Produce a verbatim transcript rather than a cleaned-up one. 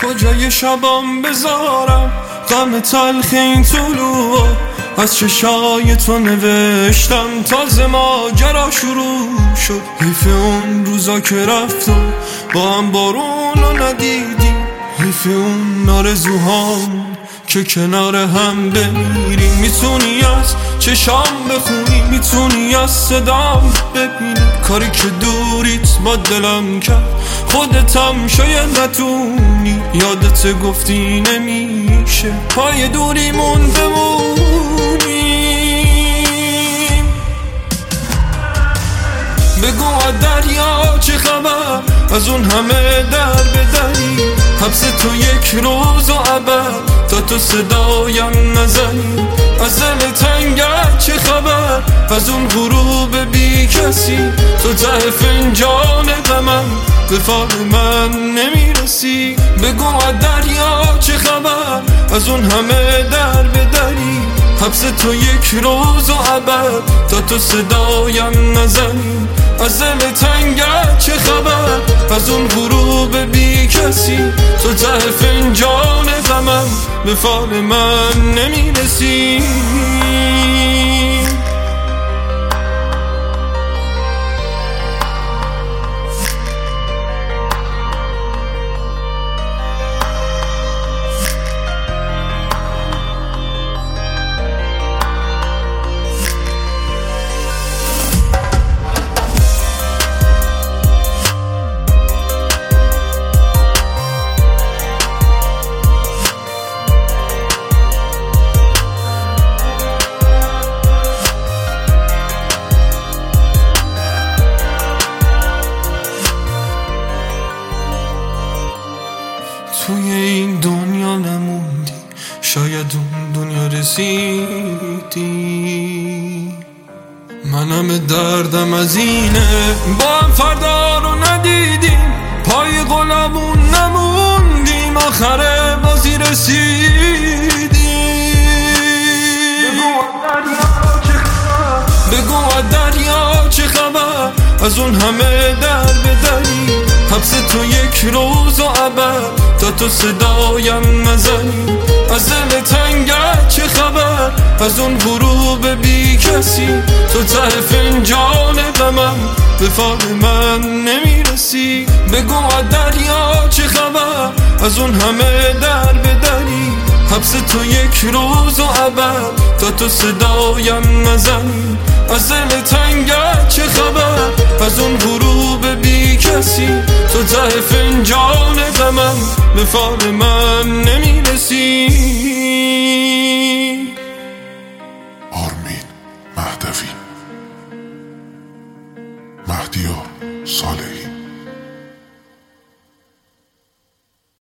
کجای شبام بذارم غم تلخ این طلوع از چشای تو نوشتم تازه ماجرا شروع شد. حیف اون روزا که رفتم با هم بارونو ندیدیم، حیف اون آرزوهام که کنار هم بمیریم. میتونی از چشام بخونی، میتونی از صدام ببینی، کاری که دوریت با دلم کرد خودتم شاید نتونی. یادت گفتی نمیشه پای دوریمون بمونیم. بگو از دریا چه خبر، از اون همه در بدری، حبس تو یک روز و ابد تا تو صدایم نزنی. از دل تنگت چه خبر، از اون غروب بی کسی، تو ته فنجان غمم به فال من نمیرسی. بگو از دریا چه خبر، از اون همه در بدری، حبس تو یک روز و ابد تا تو صدایم نزنی. از دل تنگت چه خبر، از اون غروب بی کسی، تو ته فنجان غمم به فال من نمیرسی. توی این دنیا نموندی، شاید اون دنیا رسیدی. منم دردم از اینه با هم فردا رو ندیدیم، پای قلمون نموندیم، آخر بازی رسیدیم. بگو از دریا چه خبر، از اون همه در بدری، حبس تو یک روز و ابد تا تو صدایم نزنی. از دل تنگت چه خبر، از اون غروب بی کسی، تو ته فنجان غمم به فال من نمیرسی. بگو از دریا چه خبر، از اون همه در بدری، حبس تو یک روز و ابد تا تو صدایم نزنی. از دل تنگت چه خبر، از اون غروب بی کسی، تو ته فنجان غمم به فال من نمیرسی. آرمین مهدوی، مهدیار صالحی.